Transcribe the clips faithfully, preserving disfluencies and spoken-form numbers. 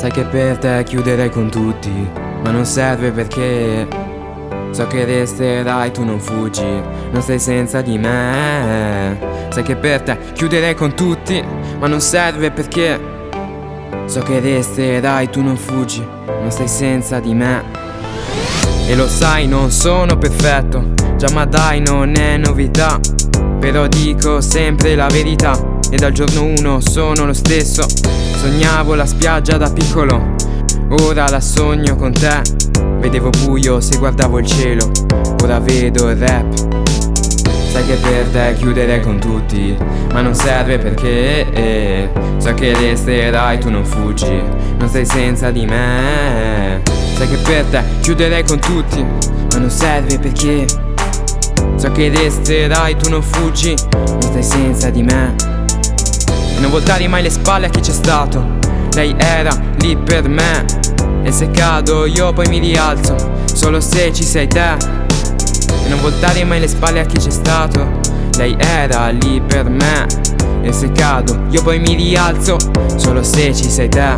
Sai che per te chiuderei con tutti, ma non serve perché so che resterai, tu non fuggi, non stai senza di me. Sai che per te chiuderei con tutti, ma non serve perché so che resterai, tu non fuggi, non stai senza di me. E lo sai, non sono perfetto, già ma dai non è novità, però dico sempre la verità e dal giorno uno sono lo stesso. Sognavo la spiaggia da piccolo, ora la sogno con te. Vedevo buio se guardavo il cielo, ora vedo il rap. Sai che per te chiuderei con tutti, ma non serve perché eh, so che resterai, tu non fuggi, non stai senza di me. Sai che per te chiuderei con tutti, ma non serve perché so che resterai, tu non fuggi, non stai senza di me. E non voltare mai le spalle a chi c'è stato, lei era lì per me. E se cado io poi mi rialzo, solo se ci sei te. E non voltare mai le spalle a chi c'è stato, lei era lì per me. E se cado io poi mi rialzo, solo se ci sei te.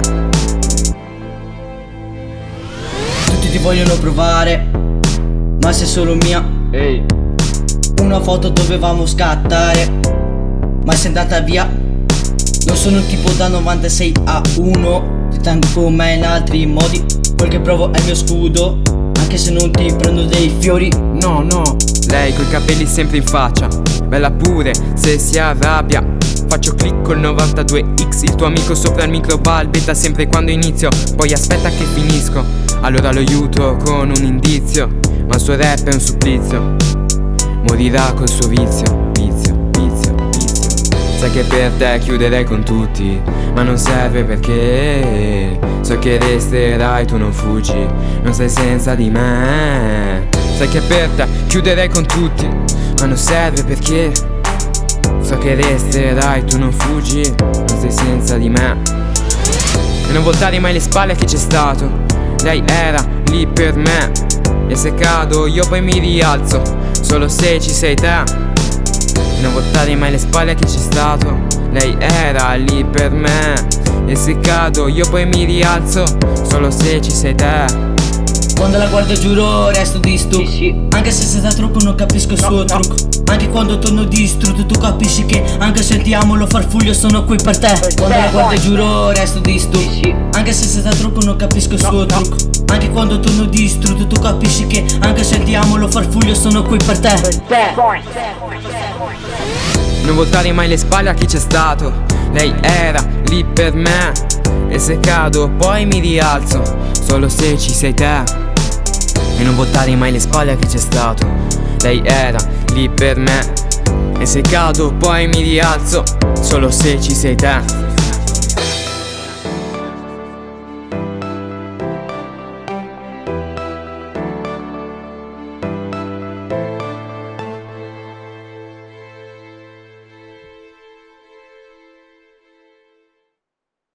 Tutti ti vogliono provare, ma sei solo mia. Ehi, Una foto dovevamo scattare, ma sei andata via. Non sono un tipo da novantasei a uno, ti tengo con me in altri modi. Quel che provo è il mio scudo, anche se non ti prendo dei fiori. no no, lei coi capelli sempre in faccia, bella pure se si arrabbia. Faccio click col novantadue X, il tuo amico sopra il micro balbetta sempre quando inizio, poi aspetta che finisco, allora lo aiuto con un indizio. Ma il suo rap è un supplizio, morirà col suo vizio, vizio, vizio, vizio. Sai che per te chiuderei con tutti, ma non serve perché so che resterai, tu non fuggi, non stai senza di me. Sai che per te chiuderei con tutti, ma non serve perché so che resterai, tu non fuggi, non stai senza di me. E non voltare mai le spalle a chi c'è stato, lei era lì per me. E se cado io poi mi rialzo, solo se ci sei te. E non voltare mai le spalle a chi c'è stato, lei era lì per me. E se cado io poi mi rialzo, solo se ci sei te. Quando la guardo giuro resto distrutto, Sì, sì. anche se sei da trucco non capisco il suo no. trucco. Anche quando torno distrutto tu capisci che anche se ti amo lo farfuglio sono qui per te. Quando la guardo giuro resto distrutto, Sì, sì. anche se sei da trucco non capisco il No, suo no. trucco. Anche quando torno distrutto tu capisci che anche se ti amo lo farfuglio sono qui per te. Non voltare mai le spalle a chi c'è stato, lei era lì per me. E se cado poi mi rialzo, solo se ci sei te. E non voltare mai le spalle a chi c'è stato, lei era lì per me. E se cado poi mi rialzo, solo se ci sei te.